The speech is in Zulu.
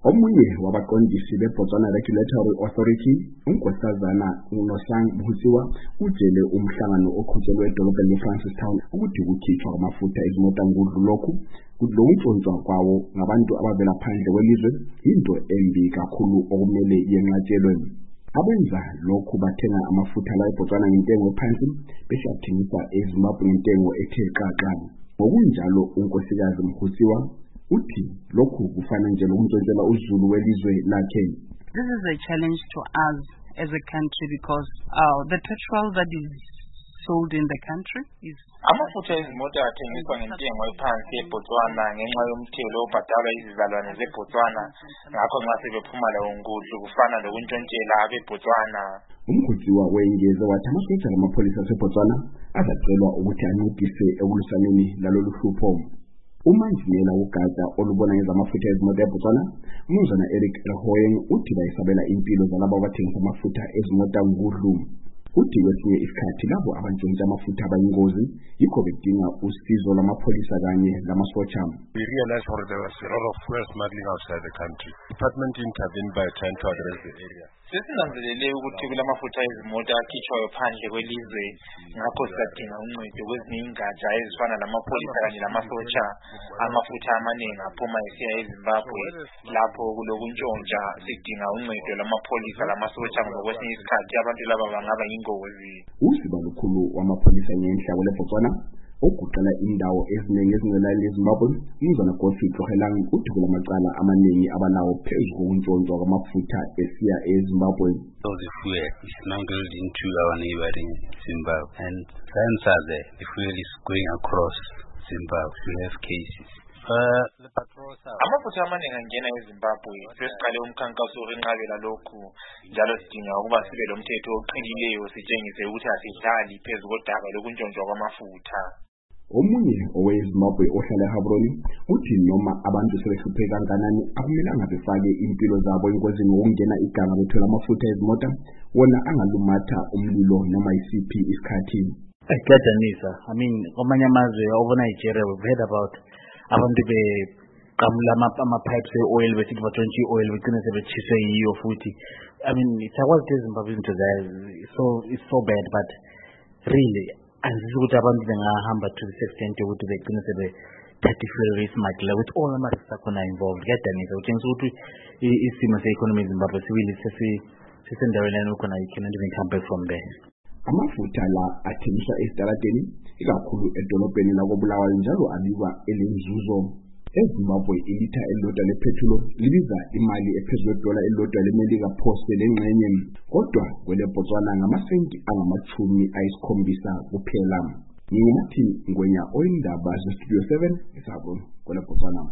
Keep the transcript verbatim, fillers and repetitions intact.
Omunye wabaqondisi beBotswana Regulatory Authority, uNkosazana uNosang Bhusiwa, utshele umhlangano oqhutshelwe edolobheni leFrancistown ukuthi ukukhishwa kwamafutha ezimota ngudlu lokhu kudlontshontshwa kwawo ngabantu abavela phandle kwelizwe into embi kakhulu okumele yenqatshelwe. Abenza lokhu bathenga amafutha la eBotswana ngentengo ephansi beshathingisa eZimbabwe ngentengo ethe xaxa. Ngokunjalo uNkosikazi Mkhusiwa uthi lokhu kufana nje lokumtshontshelwa uzulu welizwe lakhe. This is a challenge to us as a country because uh, the petrol that is sold in the country is amafutha ezimoto athengiswa ngentengo ephansi eBotswana ngenxa yomthelo obhadalwa izizalwane zeBotswana, ngakho nxa sebephuma lawo ngudlu kufana lokuntshontshela abeBotswana. Umkhutsiwa wengeze wathi amasosha amapholisa aseBotswana azacelwa ukuthi ancedise ekulwisaneni lalolu hlupho. Umanjinela ugatsha olubona ngezamafutha ezimoto eBotswana, uMnumzana Eric Rahoyeng, uthi bayisabela impilo zalabo abathengisa amafutha ezimoto ngudlu. Uthi kwesinye isikhathi labo abantshontsha amafutha abayingozi yikho bedinga usizo lwamapholisa kanye lamasotsha. We realized that there was a lot of fuel smuggling outside the country. The department intervened by trying to address the area. Sesinanzelele ukuthi kulamafutha ezimoto akhishwayo phandle kwelizwe, ngakho sidinga uncedo kwezinye ingatsha ezifana lamapholisa kanye lamasotsha. Amafutha amaningi aphuma esiya eZimbabwe lapho kulokuntshontsha, sidinga uncedo lwamapholisa lamasotsha ngoba kwesinye isikhathi abantu laba bangaba yingozi. Usiba lukhulu wamapholisa ngenhla leBotswana okuqala indawo eziningi ezingelali eZimbabwe, uMnumzana Godfrey Tlogelang, uthi kulamacala amaningi abalawo phezu kokuntshontshwa kwamafutha esiya eZimbabwe. So the fuel is smuggled into our neighboring Zimbabwe, and signs are there. The fuel is going across Zimbabwe. We have cases. Uh, the patrols are amafutha amaningi angena eZimbabwe. Sesiqale umkhankaso owenqabela lokhu, njalo sidinga ukuba sibe lomthetho oqinileyo sitshengise ukuthi asidlali phezu kodaba lokuntshontshwa kwamafutha. Omunye oweZimbabwe ohlala eHabroni uthi noma abantu sebehlupheka kangakanani akumelanga befake impilo zabo engozini ngokungena iganga bethola amafutha ezimota wona angalumatha umlilo noma isiphi isikhathi. Ayadanisa. I mean, kwamanye amazwe over Nigeria we've heard about abantu beqamula ama-pipes e-oil besithi batshontshe i-oil begcine sebetshise yiyo futhi. I mean, sakwazi eZimbabwe into there, so it's so bad, but really angizi ukuthi abantu bengahamba to this extent ukuthi begcine sebethatha i-fuel smuggler with all ama-risks akhona involved. Kuyadanisa kutshengisa ukuthi isimo se-economy eZimbabwe siwile sisendaweni lana khona you cannot even come back from there. Amafutha la athengiswa esitalateni ikakhulu edolobheni lakoBulawayo njalo abikwa elenzuzo. eZimbabwe ilitha elilodwa lepetrol libiza imali ephezulu kwedola elilodwa lemelika poste lengxenye, kodwa kweleBotswana ngamasenti angamachumi ayisikhombisa kuphela. Nginathi Ngwenya oyindaba zeStudio seven eSabon kweleBotswana.